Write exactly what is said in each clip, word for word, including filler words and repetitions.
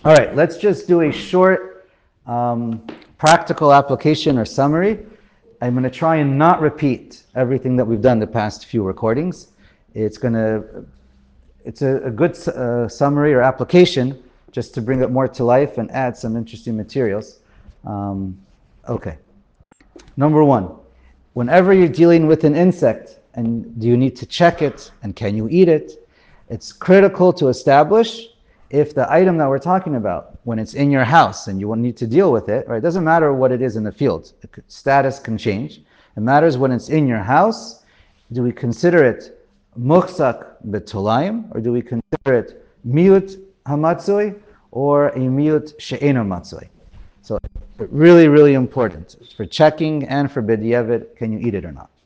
All right, let's just do a short um, practical application or summary. I'm going to try and not repeat everything that we've done the past few recordings. It's going to, it's a, a good uh, summary or application just to bring it more to life and add some interesting materials. Um, okay. Number one, whenever you're dealing with an insect and do you need to check it and can you eat it, it's critical to establish if the item that we're talking about, when it's in your house and you will need to deal with it, right? It doesn't matter what it is in the field. The status can change. It matters when it's in your house. Do we consider it muhsak b'tolayim, or do we consider it miut hamatzui, or a miut she'eno matzui? So really, really important for checking and for b'diavad, can you eat it or not?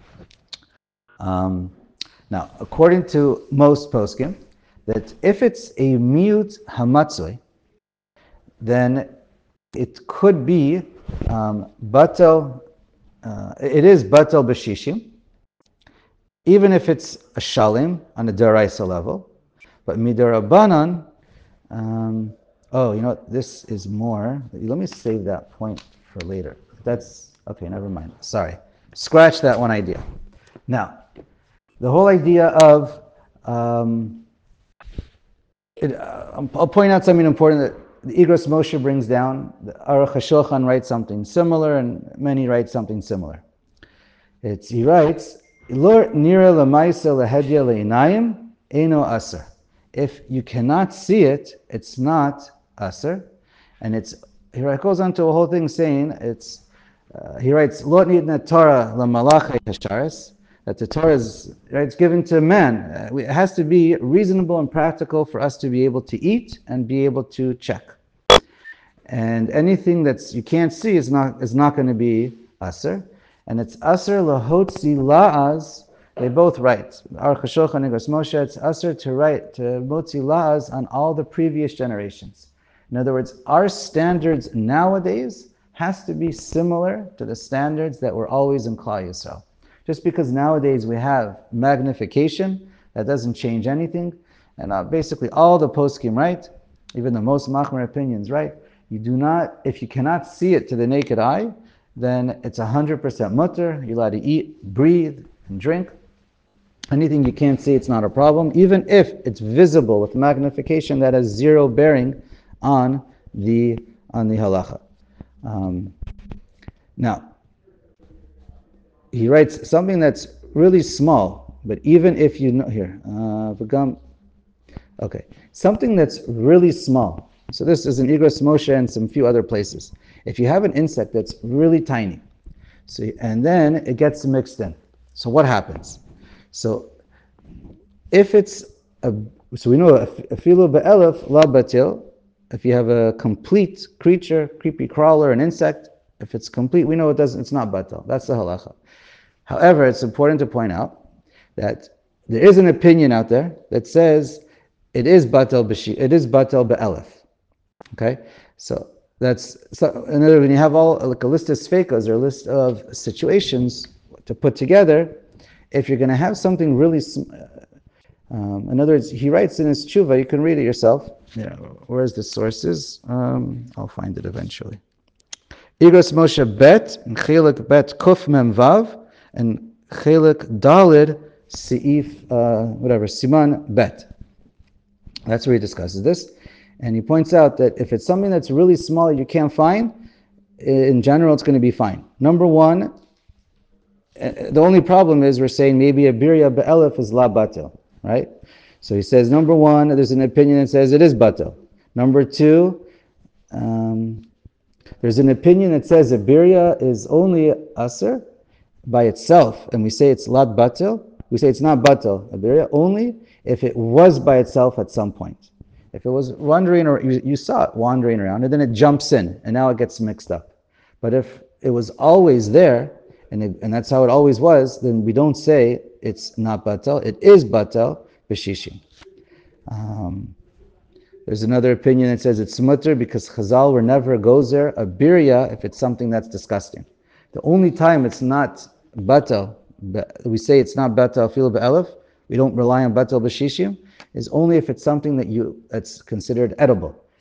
Um, now, according to most poskim, that if it's a miut hamatzui, then it could be um, batel, uh, it is batel b'shishim, even if it's a shalim on a deraisa level. But midarabanan, um, oh, you know what, this is more, let me save that point for later. That's, okay, never mind, sorry. Scratch that one idea. Now, the whole idea of, um, it, uh, I'll point out something important that the Igros Moshe brings down. The Aruch HaShulchan writes something similar, and many write something similar. It's, he writes, Lor nira lamaisa lehedya leinayim eno aser. If you cannot see it, it's not aser. And it's, he goes on to a whole thing saying, it's, uh, he writes, Lo nitna Torah lamalachei hasharis, that the Torah is, right, it's given to man. Uh, it has to be reasonable and practical for us to be able to eat and be able to check. And anything that's you can't see is not is not going to be aser. And it's aser lahotzi la'az. They both write. Aruch HaShulchan Igros Moshe, it's aser to write, to motzi la'az on all the previous generations. In other words, our standards nowadays has to be similar to the standards that were always in Klal Yisrael. Just because nowadays we have magnification, that doesn't change anything. And uh, basically all the poskim, right? Even the most machmer opinions, right? You do not, if you cannot see it to the naked eye, then it's one hundred percent mutter. You're allowed to eat, breathe, and drink. Anything you can't see, it's not a problem. Even if it's visible with magnification, that has zero bearing on the, on the halacha. Um, now, he writes something that's really small, but even if you know, here, uh, okay, something that's really small. So this is in Igros Moshe and some few other places. If you have an insect that's really tiny, so and then it gets mixed in. So what happens? So if it's a, so we know a filu be'elef la batil. If you have a complete creature, creepy crawler, an insect, if it's complete, we know it doesn't. It's not batal. That's the halacha. However, it's important to point out that there is an opinion out there that says it is batal b'shi, it is batal be'elef. Okay, so that's so. In other words, when you have all like a list of sfekas or a list of situations to put together, if you're going to have something really, um, in other words, he writes in his tshuva. You can read it yourself. Yeah, where's the sources? Um, I'll find it eventually. Igros Moshe bet and Chelik bet Kuf Mem Vav and Chelik Dalid Seif uh, whatever Siman bet. That's where he discusses this. And he points out that if it's something that's really small you can't find, in general it's going to be fine. Number one, the only problem is we're saying maybe a birya be'elef is la batel, right? So he says, number one, there's an opinion that says it is batel. Number two, um, there's an opinion that says a birya is only aser by itself, and we say it's lat batel. We say it's not batel, a birya, only if it was by itself at some point. If it was wandering, or you, you saw it wandering around, and then it jumps in, and now it gets mixed up. But if it was always there, and it, and that's how it always was, then we don't say it's not batel. It is batel b'shishim. Um, there's another opinion that says it's mutter because Chazal were never gozer a birya if it's something that's disgusting. The only time it's not batel, we say it's not batel filu be'elef, we don't rely on batel b'shishim, is only if it's something that you that's considered edible.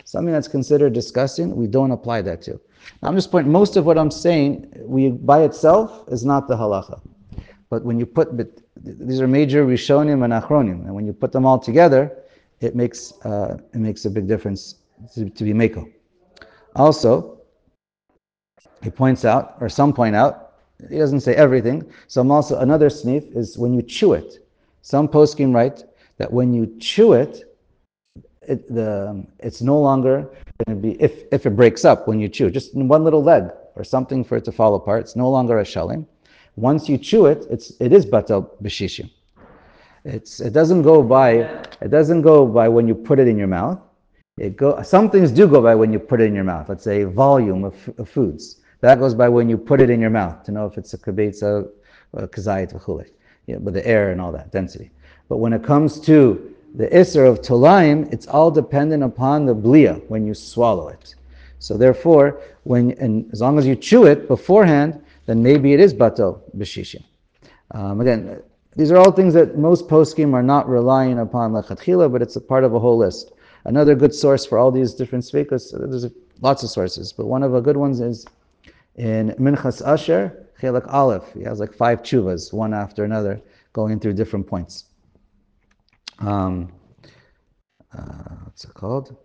Something that's considered disgusting, we don't apply that to. Now, I'm just pointing, most of what I'm saying, we by itself is not the halacha. But when you put, but these are major Rishonim and Achronim, and when you put them all together, it makes uh, it makes a big difference to, to be meko. Also, he points out, or some point out, he doesn't say everything. Some also, another snif is when you chew it. Some poskim write that when you chew it, it the it's no longer going to be, if if it breaks up when you chew, just in one little leg or something for it to fall apart, it's no longer a shalim. Once you chew it, it's it is batal b'shishim. It's it doesn't go by it doesn't go by when you put it in your mouth. It go some things do go by when you put it in your mouth. Let's say volume of, of foods. That goes by when you put it in your mouth to know if it's a kibetza, kazayit, v'chulei, yeah, with the air and all that density. But when it comes to the isser of tolaim, it's all dependent upon the blia when you swallow it. So therefore, when and as long as you chew it beforehand, then maybe it is batal b'shishim. Um, again, these are all things that most poskim are not relying upon lechatchila, but it's a part of a whole list. Another good source for all these different sveikas, there's lots of sources, but one of the good ones is in Minchas Asher, Chelak Aleph. He has like five tshuvas, one after another, going through different points. Um, uh, what's it called?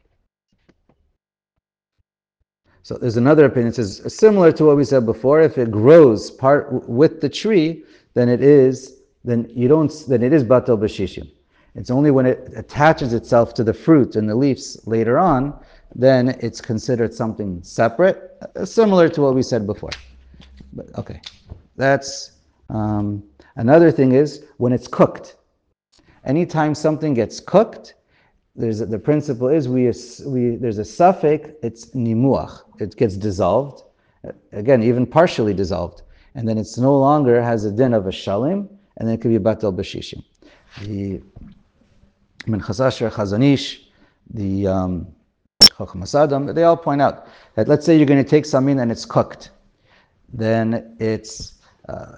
So there's another opinion. It says similar to what we said before. If it grows part with the tree, then it is then you don't then it is batal b'shishim. It's only when it attaches itself to the fruit and the leaves later on, then it's considered something separate, uh, similar to what we said before. But, okay, that's um, another thing is when it's cooked. Anytime something gets cooked, there's a, the principle is we we there's a suffix. It's nimuach. It gets dissolved, again even partially dissolved, and then it's no longer has a din of a shalim, and then it could be batal b'shishim. The Minchas Asher, Chazon Ish, the um, Chacham Asadam, they all point out that let's say you're going to take something and it's cooked, then it's uh,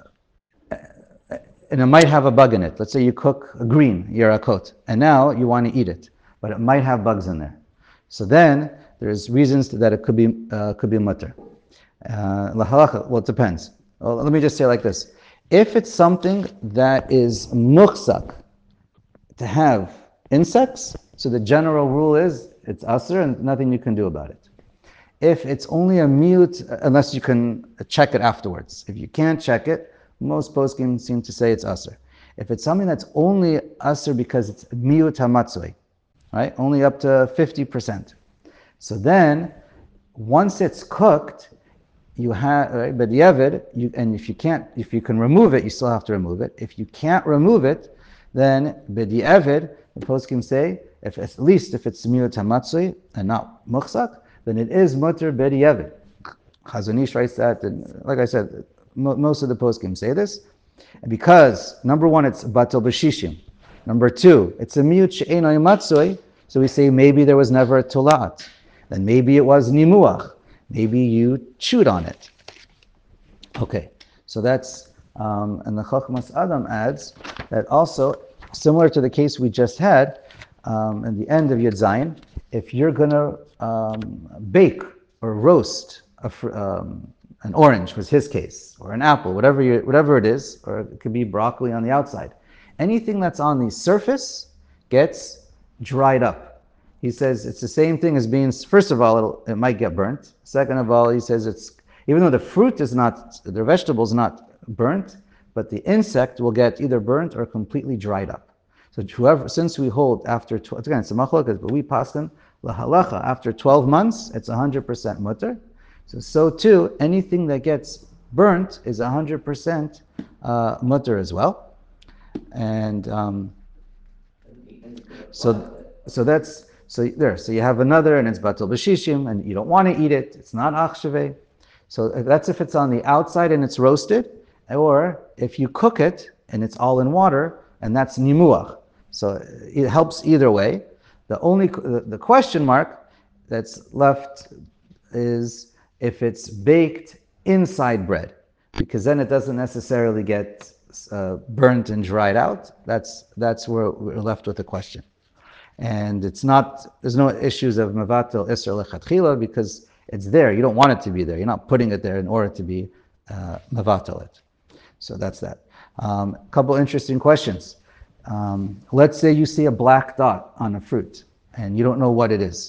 and it might have a bug in it. Let's say you cook a green yarakot, and now you want to eat it, but it might have bugs in there. So then there's reasons that it could be uh, could be mutter. Uh, well, it depends. Well, let me just say it like this: if it's something that is muchzak to have insects, so the general rule is it's asr and nothing you can do about it. If it's only a mute, unless you can check it afterwards. If you can't check it, most poskim seem to say it's asr. If it's something that's only asr because it's mute hamatzui, right, only up to fifty percent. So then, once it's cooked, you have, right, but yevid, you and if you can't, if you can remove it, you still have to remove it. If you can't remove it, then b'di'evid, the poskim say, if at least if it's miyut hamatzui and not muchzak, then it is mutter b'di'evid. Chazon Ish writes that, and like I said, mo- most of the poskim say this, and because number one, it's batal b'shishim. Number two, it's a miyut she'eino hamatzui, so we say maybe there was never a tulat. Then maybe it was nimuach. Maybe you chewed on it. Okay, so that's, um, and the Chachmas Adam adds that also, similar to the case we just had, um, in the end of Yud Zayin, if you're going to um, bake or roast a fr- um, an orange, was his case, or an apple, whatever you, whatever it is, or it could be broccoli on the outside, anything that's on the surface gets dried up. He says it's the same thing as being, first of all, it'll, it might get burnt. Second of all, he says it's, even though the fruit is not, the vegetable is not burnt, but the insect will get either burnt or completely dried up. So whoever, since we hold after, twelve, again, it's a machlokas, but we paskin, lahalacha, after twelve months, it's one hundred percent mutter. So, so too, anything that gets burnt is one hundred percent uh, mutter as well. And um, so, so that's, So there, so you have another, and it's batal b'shishim, and you don't want to eat it. It's not achshave. So that's if it's on the outside and it's roasted, or if you cook it and it's all in water, and that's nimuach. So it helps either way. The only the question mark that's left is if it's baked inside bread, because then it doesn't necessarily get uh, burnt and dried out. That's that's where we're left with the question. And it's not, there's no issues of Mavatil Isser Lechatchila because it's there. You don't want it to be there. You're not putting it there in order to be uh, Mavatil it. So that's that. A um, couple interesting questions. Um, let's say you see a black dot on a fruit and you don't know what it is.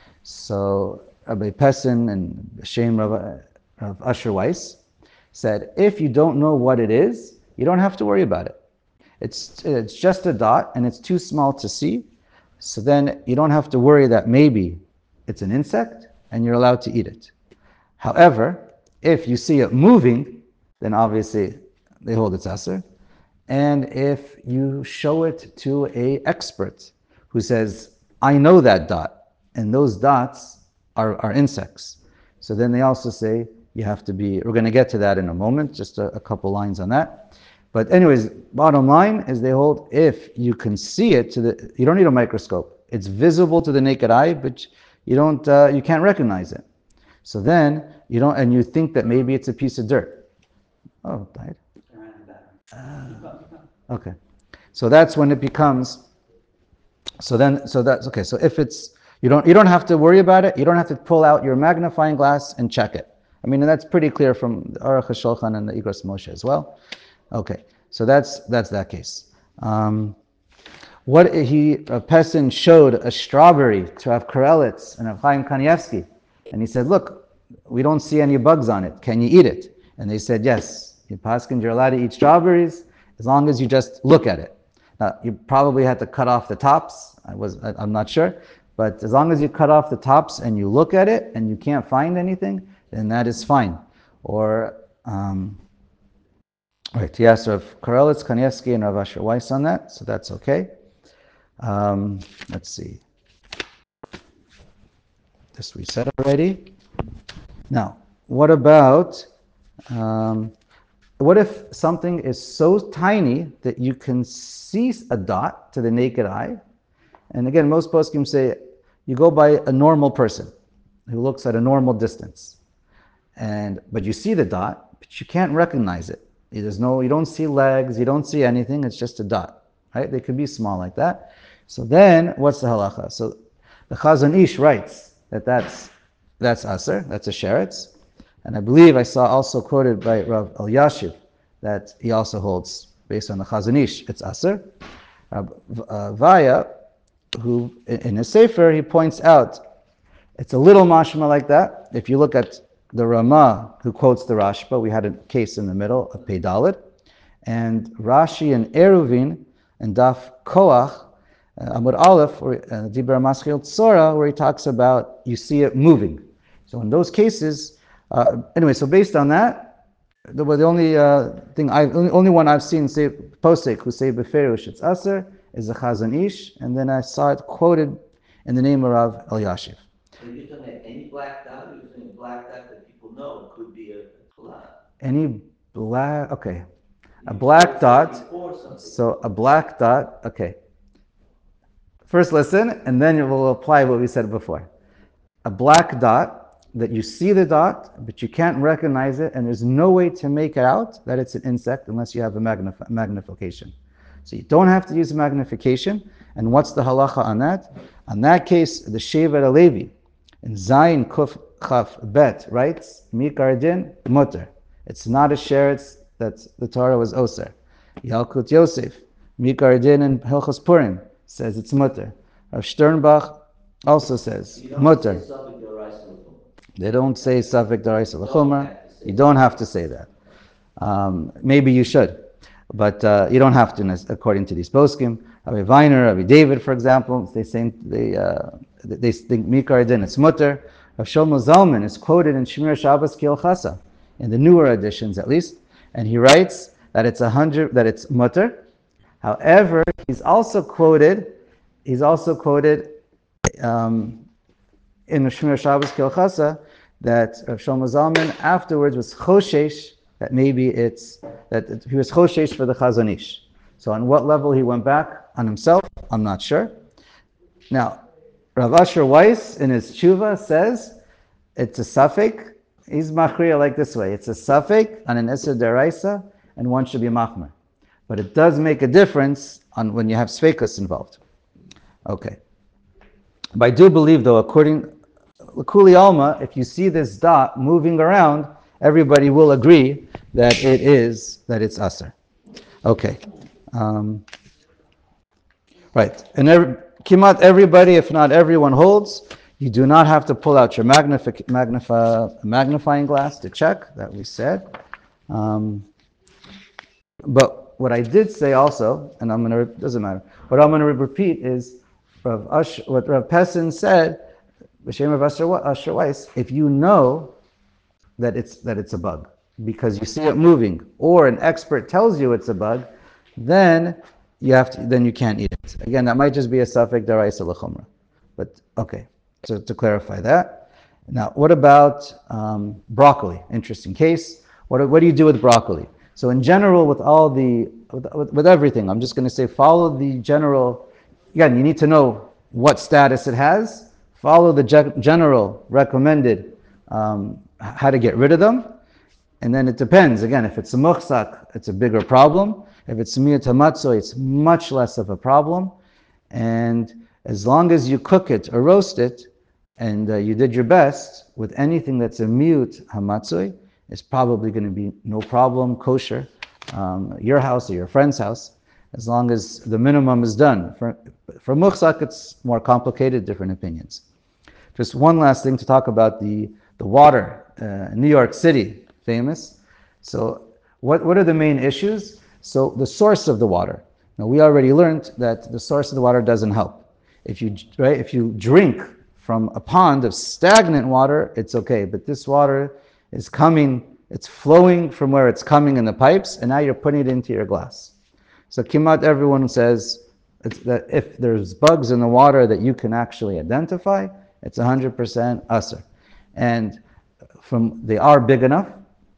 So Rabbi Pessin and Shem Rav, Rav Asher Weiss said, if you don't know what it is, you don't have to worry about it. It's, it's just a dot and it's too small to see. So then you don't have to worry that maybe it's an insect and you're allowed to eat it. However, if you see it moving, then obviously they hold it's aser. And if you show it to an expert who says, I know that dot, and those dots are, are insects. So then they also say you have to be, we're going to get to that in a moment, just a, a couple lines on that. But anyways, bottom line is they hold if you can see it to the, you don't need a microscope. It's visible to the naked eye, but you don't, uh, you can't recognize it. So then you don't, and you think that maybe it's a piece of dirt. Oh, it died. Uh, okay. So that's when it becomes, so then, so that's, okay, so if it's, you don't, you don't have to worry about it, you don't have to pull out your magnifying glass and check it. I mean, and that's pretty clear from the Aruch HaShulchan and the Igros Moshe as well. Okay, so that's that's that case. Um, what he, uh, Pessin showed a strawberry to Rav Karelitz and Rav Chaim Kanievsky, and he said, look, we don't see any bugs on it, can you eat it? And they said, yes. You paskin, you're allowed to eat strawberries as long as you just look at it. Now, you probably had to cut off the tops. I was, I, I'm not sure. But as long as you cut off the tops and you look at it and you can't find anything, then that is fine. Or, um, right, yes, Rav Karelitz, Kanievsky, and Rav Asher Weiss on that, so that's okay. Um, let's see. This we said already. Now, what about, um, what if something is so tiny that you can see a dot to the naked eye? And again, most poskim say you go by a normal person who looks at a normal distance, and but you see the dot, but you can't recognize it. There's no, you don't see legs, you don't see anything. It's just a dot, right? They could be small like that. So then, what's the halacha? So the Chazon Ish writes that that's that's aser, that's a sheretz. And I believe I saw also quoted by Rav Elyashiv that he also holds, based on the Chazon Ish, it's aser. Rav uh, Vaya, who in his sefer, he points out, it's a little mashma like that. If you look at the Ramah, who quotes the Rashba, we had a case in the middle of Pei Dalet, and Rashi and Eruvin and Daf Koach, uh, Amud Aleph, or uh, Dibra Maschil Tzora, where he talks about you see it moving. So in those cases, Uh, anyway, so based on that, the, the only uh, thing I only, only one I've seen say posek who say beferush it's aser is the Chazon Ish, and then I saw it quoted in the name of Rav Elyashiv. So you're talking about any black dot, or you're saying a black dot that people know could be a clot? Any black, okay, a black dot. So a black dot, okay. First listen, and then we'll apply what we said before. A black dot that you see the dot, but you can't recognize it, and there's no way to make it out that it's an insect unless you have a magnif- magnification. So you don't have to use magnification. And what's the halacha on that? On that case, the Shevet HaLevi in Zayin Kuf Chaf Bet writes, Mikar Din Mutter. It's not a sheretz that the Torah was oser. Yalkut Yosef, Mikar Din in Hilchos Purim says it's mutter. Rav Sternbach also says mutter. They don't say Safek Daraisa L'Chumra. You don't have to say that. Um, maybe you should, but uh, you don't have to, according to these poskim. Rabbi Weiner, Rabbi David, for example, they say they uh, they think Mikar Din it's mutter. Rav Shlomo Zalman is quoted in Shemir Shabbos Kil Chasa, in the newer editions at least, and he writes that it's a hundred that it's mutter. However, he's also quoted. He's also quoted. Um, in the Shemir Shabbos Kil Chasa, that Rav Shlomo Zalman afterwards was choshesh, that maybe it's, that he was choshesh for the Chazon Ish. So on what level he went back on himself, I'm not sure. Now, Rav Asher Weiss in his tshuva says, it's a suffix, he's machriya like this way, it's a suffix on an Isser Deraisa, and one should be machmer. But it does make a difference on when you have sveikus involved. Okay. But I do believe, though, according L'Kuli Alma, if you see this dot moving around, everybody will agree that it is, that it's Aser. Okay. Um, right. And every, Kimat everybody, if not everyone, holds. You do not have to pull out your magnific, magnify, magnifying glass to check, that we said. Um, but what I did say also, and I'm going to, doesn't matter, what I'm going to repeat is Rav Ash, what Rav Pessin said, B'Shem Rav Asher Weiss, if you know that it's that it's a bug because you see it moving, or an expert tells you it's a bug, then you have to, then you can't eat it. Again, that might just be a suffix deraisa l'chumra. But okay, so to clarify that. Now, what about um, broccoli? Interesting case. What what do you do with broccoli? So in general, with all the with, with everything, I'm just going to say follow the general. Again, you need to know what status it has. Follow the ge- general recommended um, how to get rid of them. And then it depends. Again, if it's a muhsak, it's a bigger problem. If it's miyut hamatzoi, it's much less of a problem. And as long as you cook it or roast it, and uh, you did your best with anything that's a miyut hamatzoi, it's probably going to be no problem, kosher, um, your house or your friend's house, as long as the minimum is done. For, for muhsak, it's more complicated, different opinions. Just one last thing to talk about the, the water. Uh, New York City, famous. So what, what are the main issues? So the source of the water. Now we already learned that the source of the water doesn't help. If you, right, if you drink from a pond of stagnant water, it's okay. But this water is coming, it's flowing from where it's coming in the pipes, and now you're putting it into your glass. So Kimat, everyone says it's that if there's bugs in the water that you can actually identify, it's one hundred percent Aser. And from they are big enough,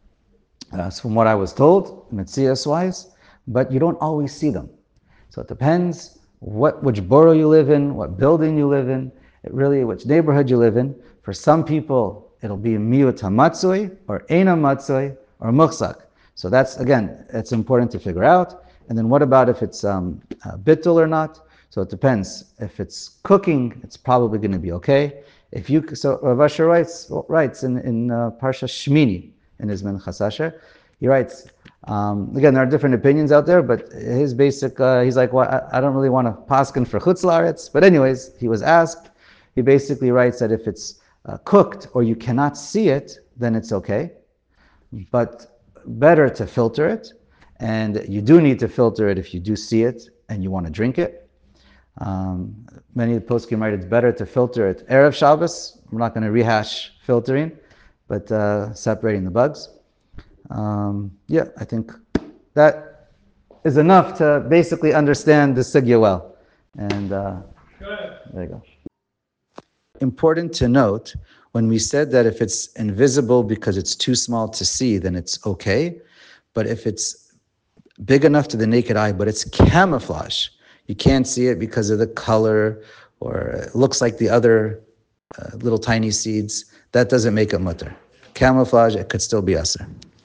uh, from what I was told, Metzias-wise, but you don't always see them. So it depends what which borough you live in, what building you live in, it really which neighborhood you live in. For some people, it'll be miyut hamatzoi, or eina matzoi, or muchsak. So that's, again, it's important to figure out. And then what about if it's um, uh, bittul or not? So it depends. If it's cooking, it's probably going to be okay. If you so Rav Asher writes writes in in uh, Parsha Shmini in his Minchas Asher, he writes. Um, again, there are different opinions out there, but his basic uh, he's like, well, I, I don't really want to paskin for chutz laaretz. But anyways, he was asked. He basically writes that if it's uh, cooked or you cannot see it, then it's okay. But better to filter it, and you do need to filter it if you do see it and you want to drink it. Um, many of the poskim write it's better to filter it Erev Shabbos. We're not going to rehash filtering, but uh, separating the bugs. Um, yeah, I think that is enough to basically understand the sugya well. And uh, there you go. Important to note, when we said that if it's invisible because it's too small to see, then it's okay. But if it's big enough to the naked eye, but it's camouflage, you can't see it because of the color, or it looks like the other uh, little tiny seeds, that doesn't make it mutter. Camouflage, it could still be aser.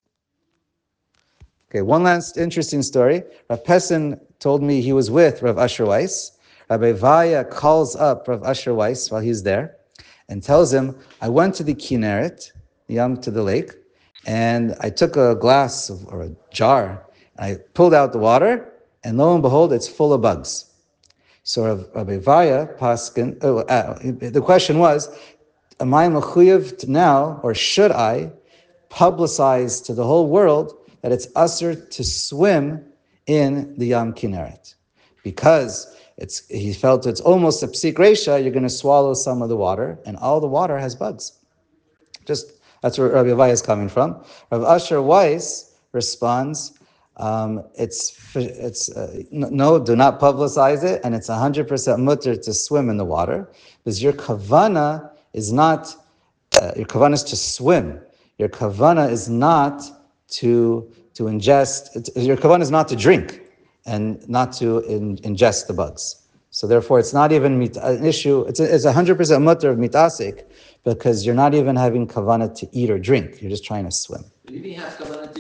Okay, one last interesting story. Rav Pessin told me he was with Rav Asher Weiss. Rabbi Vaya calls up Rav Asher Weiss while he's there and tells him, I went to the Kinneret, Yam, to the lake, and I took a glass of, or a jar, I pulled out the water, and lo and behold, it's full of bugs. So Rabbi Vaya Paskin, oh, uh, the question was, am I mechuyev now, or should I publicize to the whole world that it's usher to swim in the Yam Kinneret? Because it's he felt it's almost a psik resha, you're going to swallow some of the water, and all the water has bugs. Just that's where Rabbi Vaya is coming from. Rav Asher Weiss responds, Um, it's it's uh, no, do not publicize it, and it's one hundred percent mutter to swim in the water, because your kavana is not uh, your kavana is to swim. Your kavana is not to to ingest. Your kavana is not to drink and not to in, ingest the bugs. So therefore, it's not even mit, an issue. It's a, it's one hundred percent mutter of mitasik, because you're not even having kavana to eat or drink. You're just trying to swim. You didn't have kavanah to